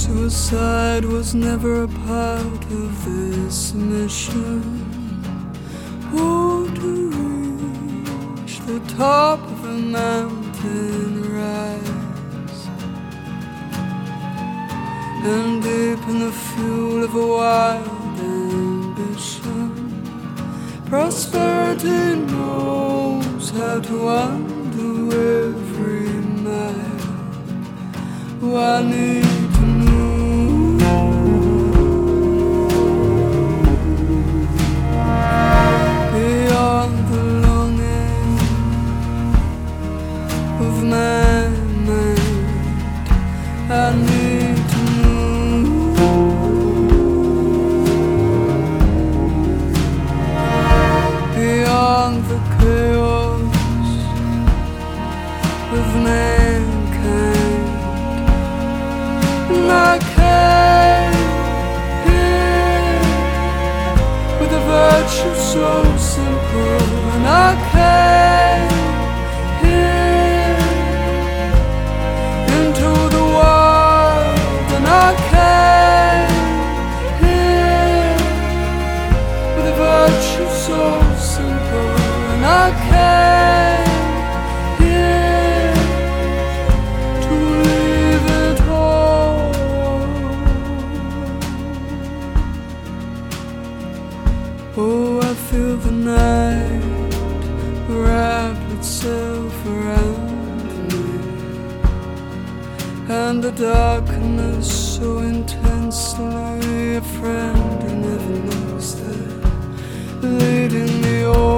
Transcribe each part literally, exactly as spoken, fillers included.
Suicide was never a part of this mission. Oh, to reach the top of a mountain rise, and deep in the fuel of a wild ambition, prosperity knows how to undo every mile. Oh, I need to move beyond the longing of my mind. I need to move beyond the chaos of mankind. And I came here with a virtue so simple, and I came here into the world, and I came here with a virtue so simple, and I came here to leave it all. Oh, I feel the night wrap itself around me, and the darkness so intensely a friend who never knows that, leading me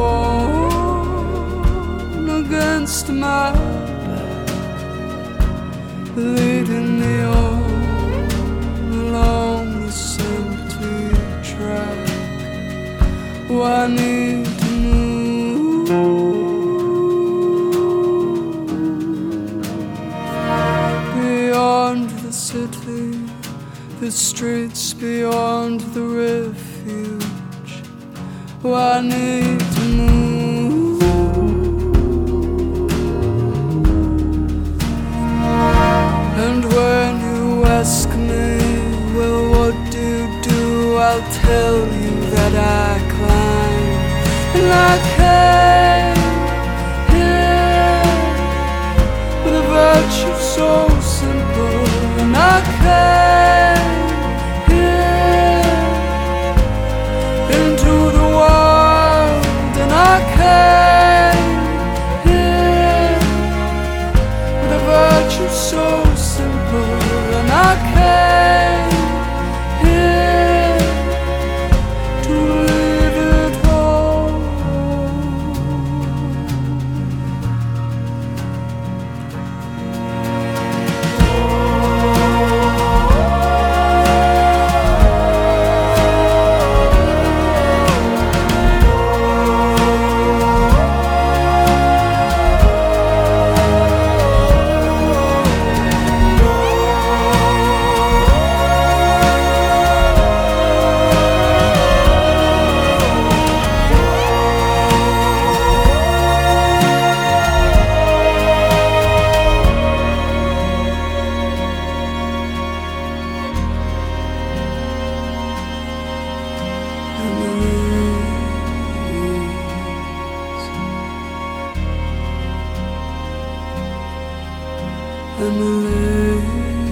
on against my back, leading me on along this empty track. Oh, I need to move beyond the city, the streets beyond the refuge. Oh, I need to move and when you ask me, well, what do you do? I'll tell you that I climb, and I came here with a virtue so simple, and I came here into the world, and I came here with a virtue so simple, and I came here to leave it all. Emily.